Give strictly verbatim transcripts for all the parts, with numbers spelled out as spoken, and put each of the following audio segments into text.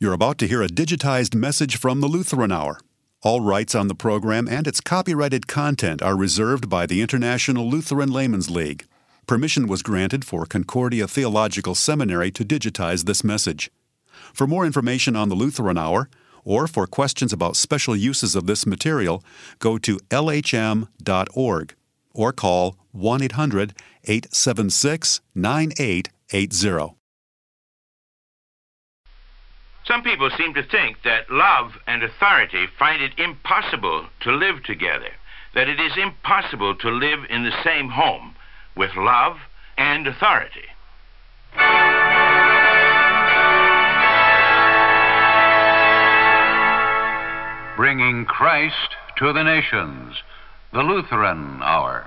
You're about to hear a digitized message from the Lutheran Hour. All rights on the program and its copyrighted content are reserved by the International Lutheran Laymen's League. Permission was granted for Concordia Theological Seminary to digitize this message. For more information on the Lutheran Hour, or for questions about special uses of this material, go to L H M dot org or call one eight hundred, eight seven six, nine eight eight zero. Some people seem to think that love and authority find it impossible to live together, that it is impossible to live in the same home with love and authority. Bringing Christ to the nations, the Lutheran Hour.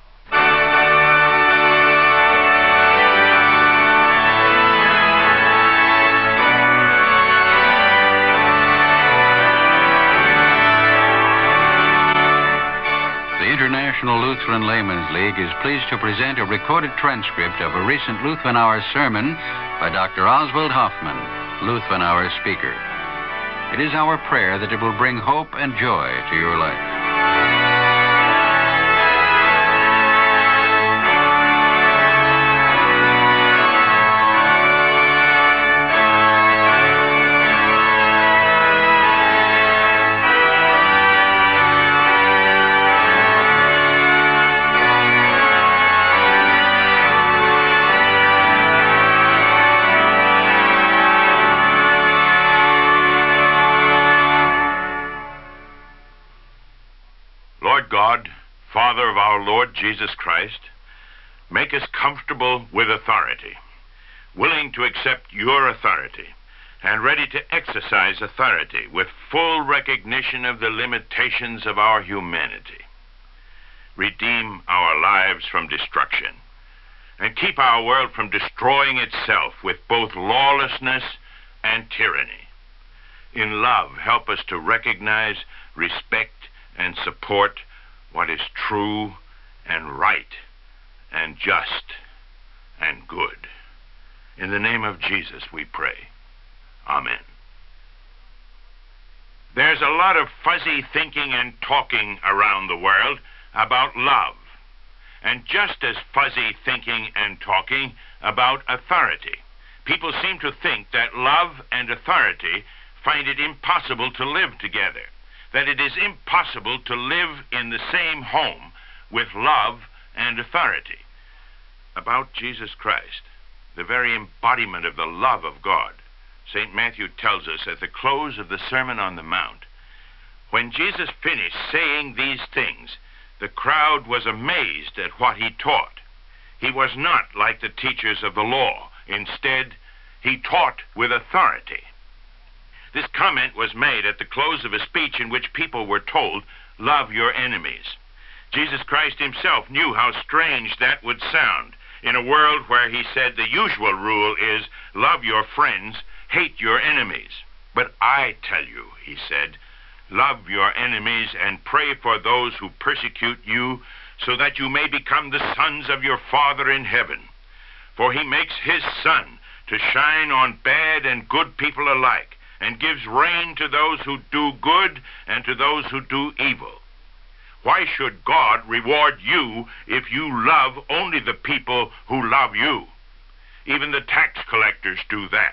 The International Lutheran Laymen's League is pleased to present a recorded transcript of a recent Lutheran Hour sermon by Doctor Oswald Hoffman, Lutheran Hour speaker. It is our prayer that it will bring hope and joy to your life. Father of our Lord Jesus Christ, make us comfortable with authority, willing to accept your authority, and ready to exercise authority with full recognition of the limitations of our humanity. Redeem our lives from destruction, and keep our world from destroying itself with both lawlessness and tyranny. In love, help us to recognize, respect, and support what is true and right and just and good. In the name of Jesus we pray. Amen. There's a lot of fuzzy thinking and talking around the world about love, and just as fuzzy thinking and talking about authority. People seem to think that love and authority find it impossible to live together, that it is impossible to live in the same home with love and authority. About Jesus Christ, the very embodiment of the love of God, Saint Matthew tells us at the close of the Sermon on the Mount, when Jesus finished saying these things, the crowd was amazed at what he taught. He was not like the teachers of the law. Instead, he taught with authority. This comment was made at the close of a speech in which people were told, "Love your enemies." Jesus Christ himself knew how strange that would sound in a world where he said the usual rule is, love your friends, hate your enemies. But I tell you, he said, love your enemies and pray for those who persecute you, so that you may become the sons of your Father in heaven. For he makes his sun to shine on bad and good people alike, and gives rain to those who do good and to those who do evil. Why should God reward you if you love only the people who love you? Even the tax collectors do that.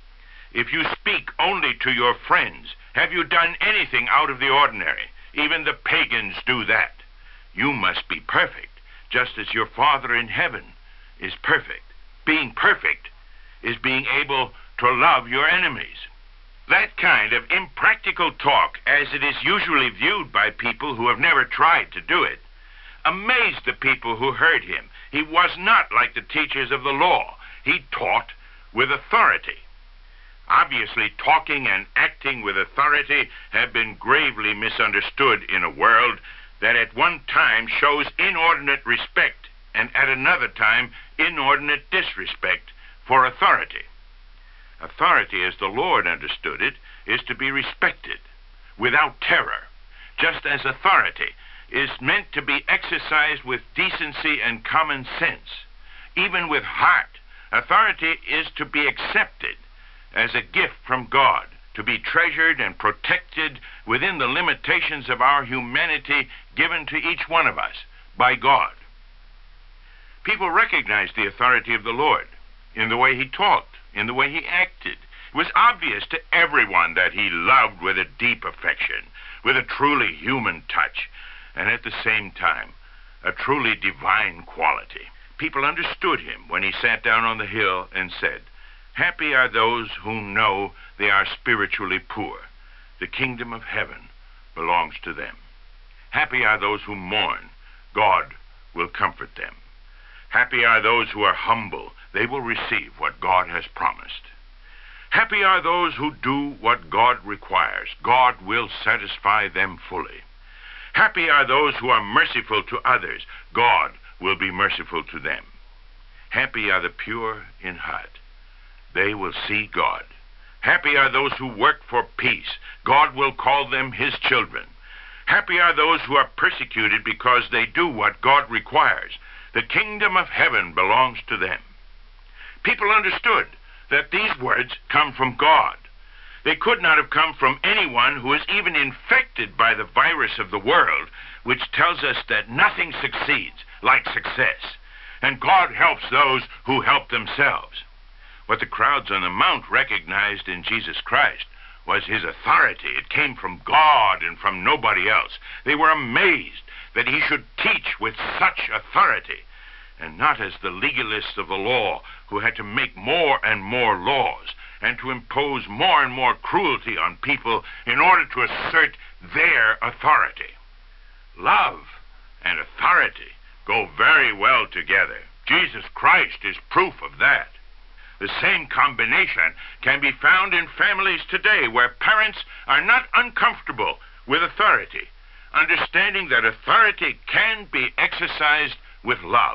If you speak only to your friends, have you done anything out of the ordinary? Even the pagans do that. You must be perfect, just as your Father in heaven is perfect. Being perfect is being able to love your enemies. That kind of impractical talk, as it is usually viewed by people who have never tried to do it, amazed the people who heard him. He was not like the teachers of the law. He taught with authority. Obviously, talking and acting with authority have been gravely misunderstood in a world that at one time shows inordinate respect and at another time inordinate disrespect for authority. Authority, as the Lord understood it, is to be respected without terror, just as authority is meant to be exercised with decency and common sense. Even with heart, authority is to be accepted, as a gift from God, to be treasured and protected within the limitations of our humanity given to each one of us by God. People recognized the authority of the Lord in the way he talked, in the way he acted. It was obvious to everyone that he loved with a deep affection, with a truly human touch, and at the same time, a truly divine quality. People understood him when he sat down on the hill and said, "Happy are those who know they are spiritually poor. The kingdom of heaven belongs to them. Happy are those who mourn. God will comfort them. Happy are those who are humble. They will receive what God has promised. Happy are those who do what God requires. God will satisfy them fully. Happy are those who are merciful to others. God will be merciful to them. Happy are the pure in heart. They will see God. Happy are those who work for peace. God will call them his children. Happy are those who are persecuted because they do what God requires. The kingdom of heaven belongs to them." People understood that these words come from God. They could not have come from anyone who is even infected by the virus of the world, which tells us that nothing succeeds like success, and God helps those who help themselves. What the crowds on the Mount recognized in Jesus Christ was his authority. It came from God and from nobody else. They were amazed that he should teach with such authority, and not as the legalists of the law who had to make more and more laws and to impose more and more cruelty on people in order to assert their authority. Love and authority go very well together. Jesus Christ is proof of that. The same combination can be found in families today where parents are not uncomfortable with authority, understanding that authority can be exercised with love.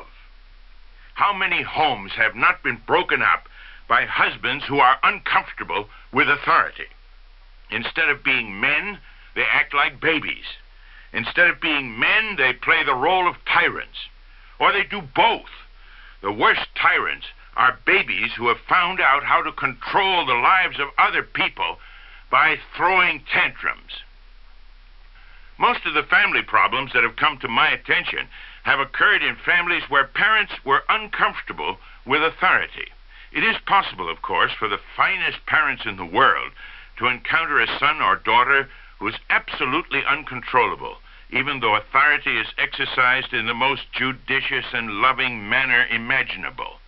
How many homes have not been broken up by husbands who are uncomfortable with authority? Instead of being men, they act like babies. Instead of being men, they play the role of tyrants. Or they do both. The worst tyrants are babies who have found out how to control the lives of other people by throwing tantrums. Most of the family problems that have come to my attention have occurred in families where parents were uncomfortable with authority. It is possible, of course, for the finest parents in the world to encounter a son or daughter who is absolutely uncontrollable, even though authority is exercised in the most judicious and loving manner imaginable.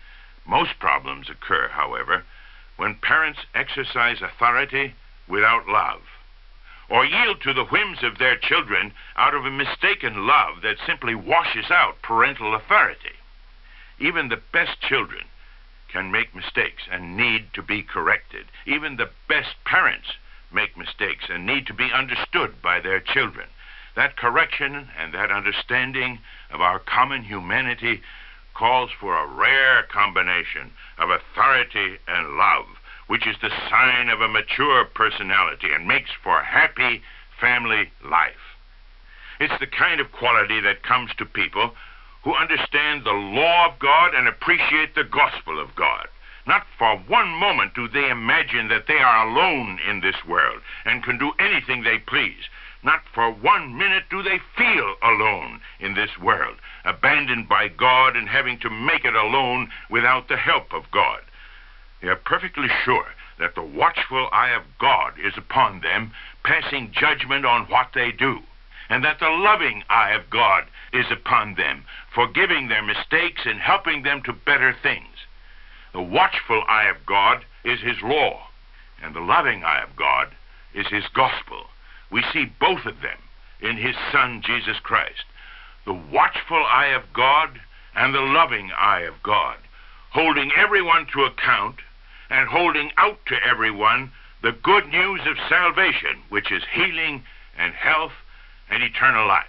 Most problems occur, however, when parents exercise authority without love, or yield to the whims of their children out of a mistaken love that simply washes out parental authority. Even the best children can make mistakes and need to be corrected. Even the best parents make mistakes and need to be understood by their children. That correction and that understanding of our common humanity calls for a rare combination of authority and love, which is the sign of a mature personality and makes for happy family life. It's the kind of quality that comes to people who understand the law of God and appreciate the gospel of God. Not for one moment do they imagine that they are alone in this world and can do anything they please. Not for one minute do they feel alone in this world, abandoned by God and having to make it alone without the help of God. They are perfectly sure that the watchful eye of God is upon them, passing judgment on what they do, and that the loving eye of God is upon them, forgiving their mistakes and helping them to better things. The watchful eye of God is his law, and the loving eye of God is his gospel. We see both of them in his Son, Jesus Christ. The watchful eye of God and the loving eye of God, holding everyone to account and holding out to everyone the good news of salvation, which is healing and health and eternal life.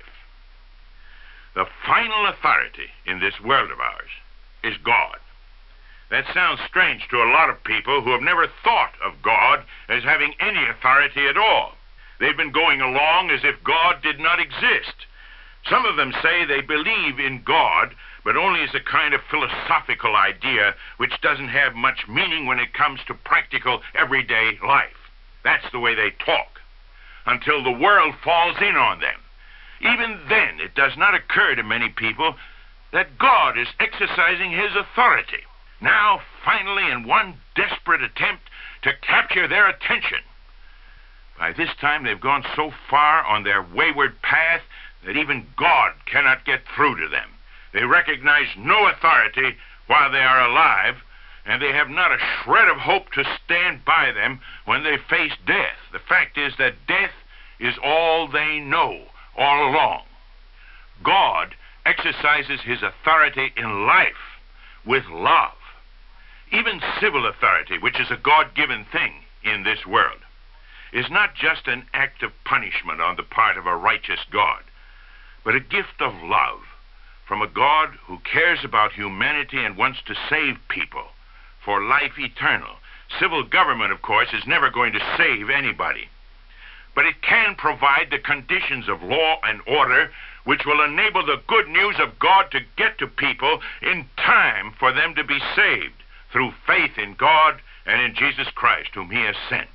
The final authority in this world of ours is God. That sounds strange to a lot of people who have never thought of God as having any authority at all. They've been going along as if God did not exist. Some of them say they believe in God, but only as a kind of philosophical idea which doesn't have much meaning when it comes to practical, everyday life. That's the way they talk, until the world falls in on them. Even then, it does not occur to many people that God is exercising his authority. Now, finally, in one desperate attempt to capture their attention. By this time, they've gone so far on their wayward path that even God cannot get through to them. They recognize no authority while they are alive, and they have not a shred of hope to stand by them when they face death. The fact is that death is all they know all along. God exercises his authority in life with love. Even civil authority, which is a God-given thing in this world, is not just an act of punishment on the part of a righteous God, but a gift of love from a God who cares about humanity and wants to save people for life eternal. Civil government, of course, is never going to save anybody, but it can provide the conditions of law and order which will enable the good news of God to get to people in time for them to be saved through faith in God and in Jesus Christ, whom he has sent.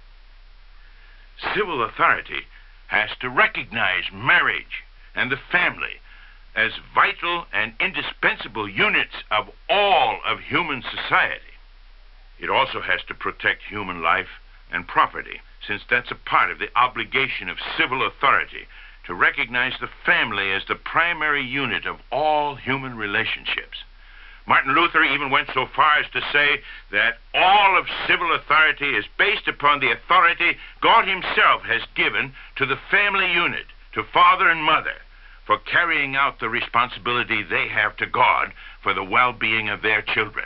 Civil authority has to recognize marriage and the family as vital and indispensable units of all of human society. It also has to protect human life and property, since that's a part of the obligation of civil authority, to recognize the family as the primary unit of all human relationships. Martin Luther even went so far as to say that all of civil authority is based upon the authority God himself has given to the family unit, to father and mother, for carrying out the responsibility they have to God for the well-being of their children.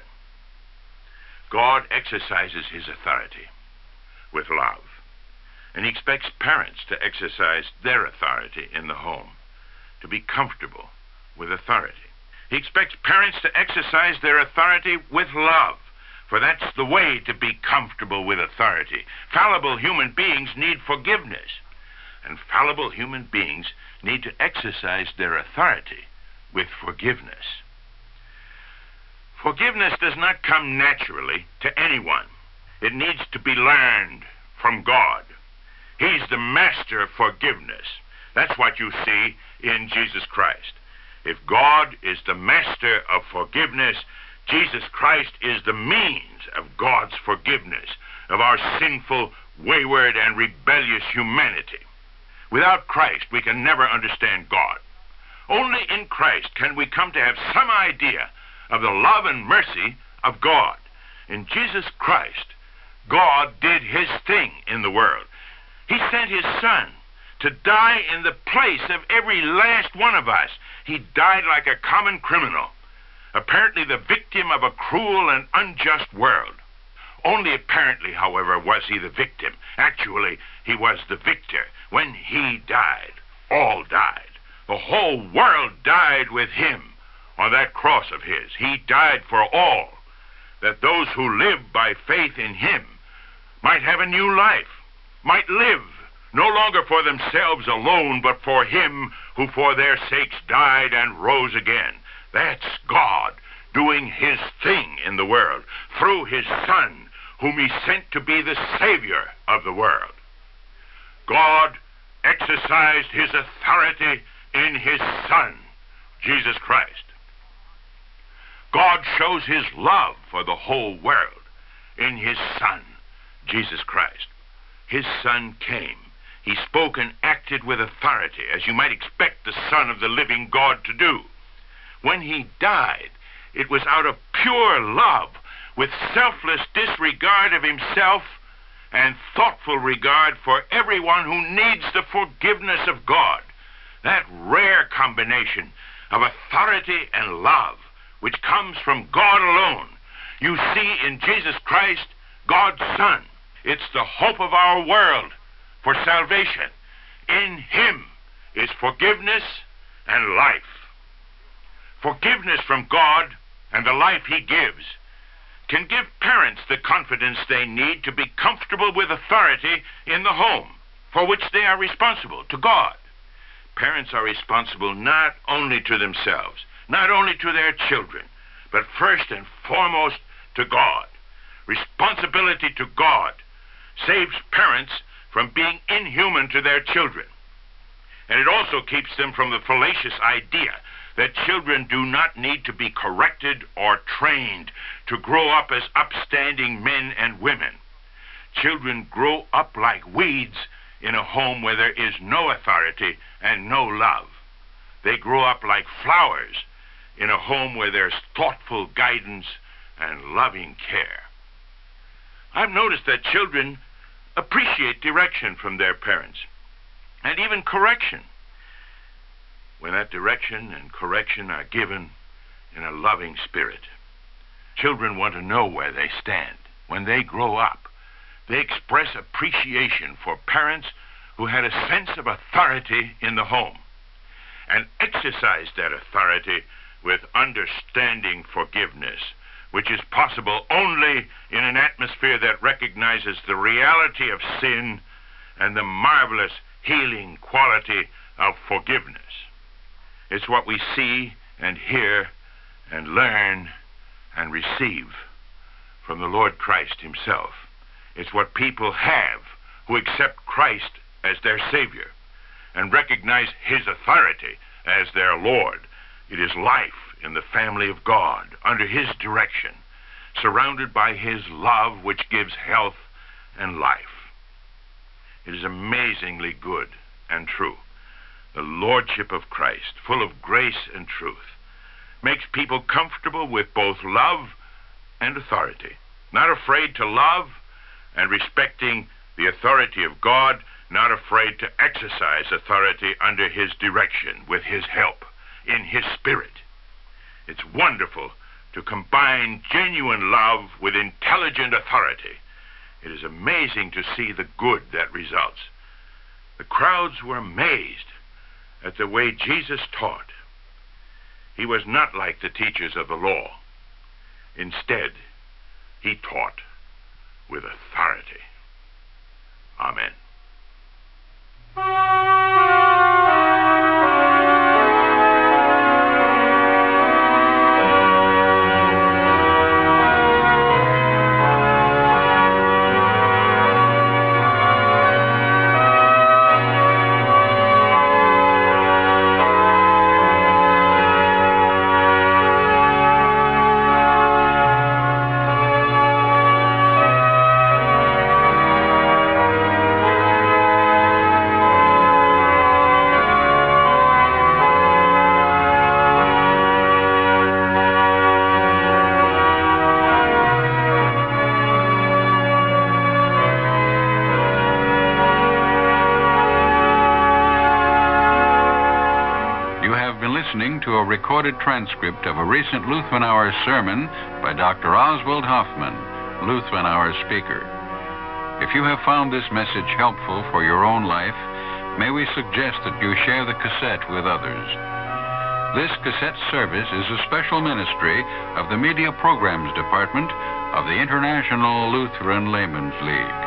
God exercises his authority with love, and he expects parents to exercise their authority in the home, to be comfortable with authority. He expects parents to exercise their authority with love, for that's the way to be comfortable with authority. Fallible human beings need forgiveness, and fallible human beings need to exercise their authority with forgiveness. Forgiveness does not come naturally to anyone. It needs to be learned from God. He's the master of forgiveness. That's what you see in Jesus Christ. If God is the master of forgiveness, Jesus Christ is the means of God's forgiveness of our sinful, wayward, and rebellious humanity. Without Christ, we can never understand God. Only in Christ can we come to have some idea of the love and mercy of God. In Jesus Christ, God did his thing in the world. He sent his Son to die in the place of every last one of us. He died like a common criminal, apparently the victim of a cruel and unjust world. Only apparently, however, was he the victim. Actually, he was the victor. When he died, all died. The whole world died with him on that cross of his. He died for all, that those who live by faith in him might have a new life, might live no longer for themselves alone, but for him who for their sakes died and rose again. That's God doing his thing in the world through his Son, whom he sent to be the Savior of the world. God exercised his authority in his Son, Jesus Christ. God shows his love for the whole world in his Son, Jesus Christ. His Son came. He spoke and acted with authority, as you might expect the Son of the living God to do. When he died, it was out of pure love, with selfless disregard of himself and thoughtful regard for everyone who needs the forgiveness of God. That rare combination of authority and love, which comes from God alone, you see in Jesus Christ, God's Son. It's the hope of our world for salvation. In him is forgiveness and life. Forgiveness from God and the life he gives can give parents the confidence they need to be comfortable with authority in the home, for which they are responsible to God. Parents are responsible not only to themselves, not only to their children, but first and foremost to God. Responsibility to God saves parents from being inhuman to their children. And it also keeps them from the fallacious idea that children do not need to be corrected or trained to grow up as upstanding men and women. Children grow up like weeds in a home where there is no authority and no love. They grow up like flowers in a home where there's thoughtful guidance and loving care. I've noticed that children appreciate direction from their parents, and even correction, when that direction and correction are given in a loving spirit. Children want to know where they stand. When they grow up, they express appreciation for parents who had a sense of authority in the home and exercised that authority with understanding forgiveness, which is possible only in an atmosphere that recognizes the reality of sin and the marvelous healing quality of forgiveness. It's what we see and hear and learn and receive from the Lord Christ himself. It's what people have who accept Christ as their Savior and recognize his authority as their Lord. It is life in the family of God, under his direction, surrounded by his love, which gives health and life. It is amazingly good and true. The Lordship of Christ, full of grace and truth, makes people comfortable with both love and authority, not afraid to love and respecting the authority of God, not afraid to exercise authority under his direction, with his help, in his spirit. It's wonderful to combine genuine love with intelligent authority. It is amazing to see the good that results. The crowds were amazed at the way Jesus taught. He was not like the teachers of the law. Instead, he taught with authority. Amen. Listening to a recorded transcript of a recent Lutheran Hour sermon by Doctor Oswald Hoffman, Lutheran Hour speaker. If you have found this message helpful for your own life, may we suggest that you share the cassette with others. This cassette service is a special ministry of the Media Programs Department of the International Lutheran Laymen's League.